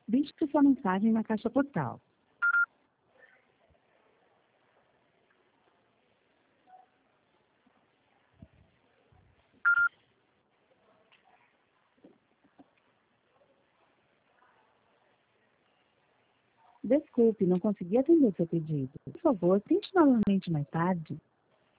Digite sua mensagem na caixa postal. Desculpe, não consegui atender seu pedido. Por favor, tente novamente mais tarde.